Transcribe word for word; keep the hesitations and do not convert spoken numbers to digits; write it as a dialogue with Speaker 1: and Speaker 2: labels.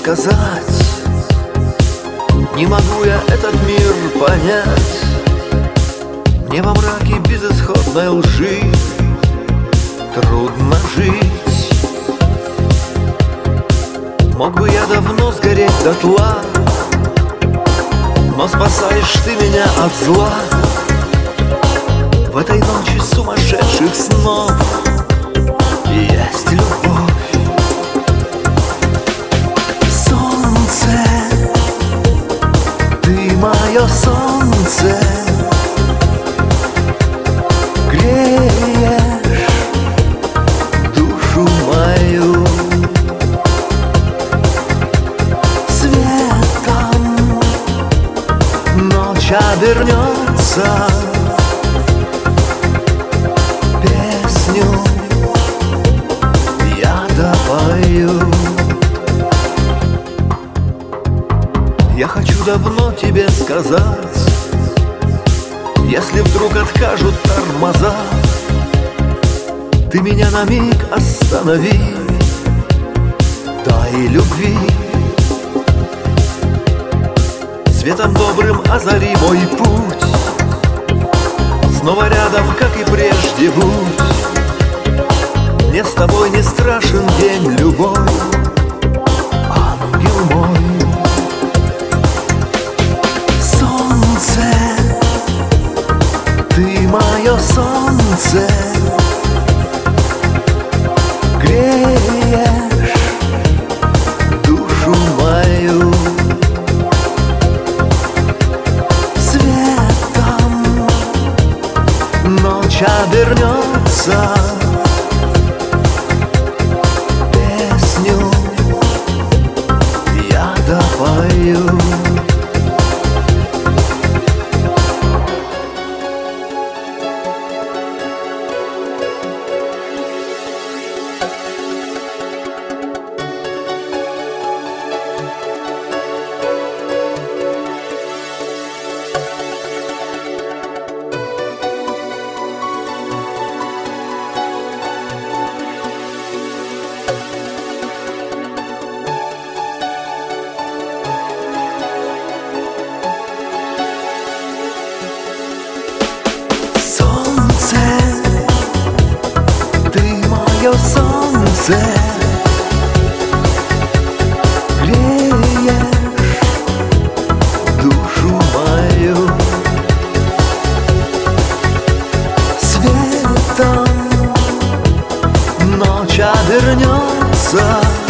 Speaker 1: сказать. Не могу я этот мир понять. Мне во мраке безысходной лжи трудно жить. Мог бы я давно сгореть дотла, но спасаешь ты меня от зла. В этой ночи сумасшедших снов есть любовь. Солнце, ты мое солнце, греешь душу мою светом. Ночь обернется, песню я допою. Я хочу давно тебе сказать, если вдруг откажут тормоза, ты меня на миг останови, дай любви. Светом добрым озари мой путь, снова рядом, как и прежде, будь. Мне с тобой не страшен день, любовь, ангел мой. Солнце, ты мое солнце, греешь душу мою светом. Ночь обернется, песню я допою. Солнце, греешь душу мою светом. Ночь обернется,